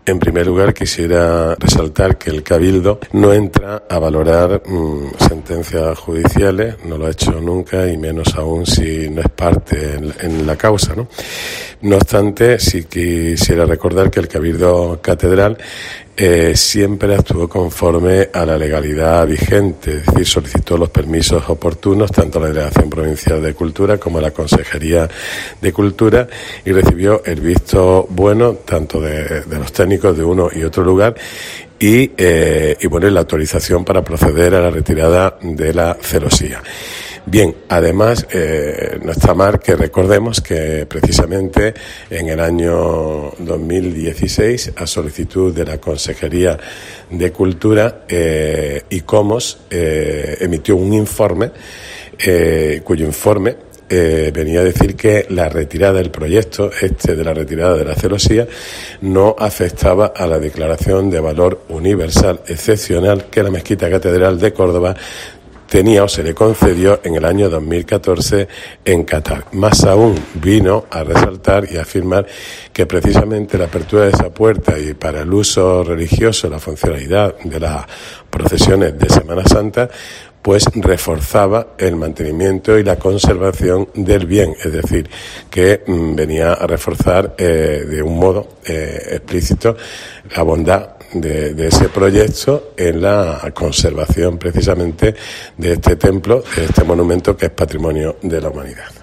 En primer lugar, quisiera resaltar que el Cabildo no entra a valorar sentencias judiciales, no lo ha hecho nunca, y menos aún si no es parte en la causa, ¿no? No obstante, sí quisiera recordar que el Cabildo Catedral siempre actuó conforme a la legalidad vigente, es decir, solicitó los permisos oportunos tanto a la Delegación Provincial de Cultura como a la Consejería de Cultura, y recibió el visto bueno tanto de los técnicos de uno y otro lugar y bueno, la autorización para proceder a la retirada de la celosía. Bien, además, no está mal que recordemos que precisamente en el año 2016, a solicitud de la Consejería de Cultura, ICOMOS emitió un informe, cuyo informe venía a decir que la retirada del proyecto, de la retirada de la celosía, no afectaba a la declaración de valor universal excepcional que la Mezquita Catedral de Córdoba tenía o se le concedió en el año 2014 en Qatar. Más aún, vino a resaltar y a afirmar que precisamente la apertura de esa puerta y para el uso religioso, la funcionalidad de las procesiones de Semana Santa, pues reforzaba el mantenimiento y la conservación del bien, es decir, que venía a reforzar de un modo explícito la bondad de ese proyecto en la conservación precisamente de este templo, de este monumento que es patrimonio de la humanidad.